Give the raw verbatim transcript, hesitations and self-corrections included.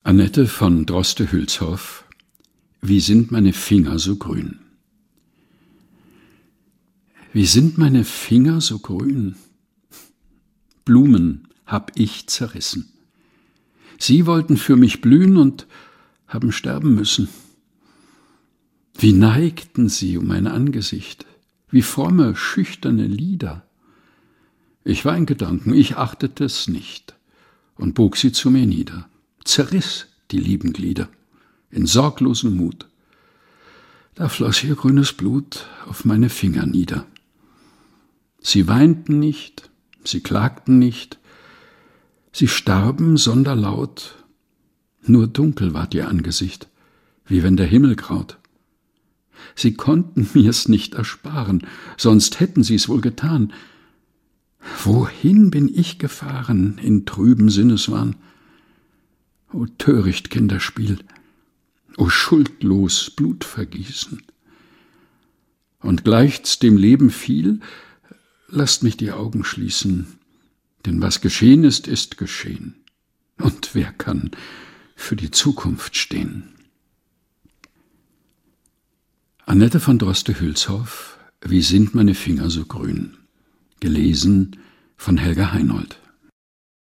Annette von Droste-Hülshoff. Wie sind meine Finger so grün? Wie sind meine Finger so grün? Blumen hab ich zerrissen. Sie wollten für mich blühen und haben sterben müssen. Wie neigten sie um mein Angesicht, wie fromme, schüchterne Lieder. Ich war in Gedanken, ich achtete es nicht und bog sie zu mir nieder, zerriss die lieben Glieder in sorglosem Mut. Da floss ihr grünes Blut auf meine Finger nieder. Sie weinten nicht, sie klagten nicht, sie starben sonderlaut, nur dunkel ward ihr Angesicht, wie wenn der Himmel graut. Sie konnten mir's nicht ersparen, sonst hätten sie's wohl getan. Wohin bin ich gefahren in trüben Sinneswahn? O töricht Kinderspiel, o schuldlos Blutvergießen. Und gleich's dem Leben fiel, lasst mich die Augen schließen, denn was geschehen ist, ist geschehen. Und wer kann für die Zukunft stehen? Annette von Droste-Hülshoff. Wie sind meine Finger so grün? Gelesen von Helga Heinold.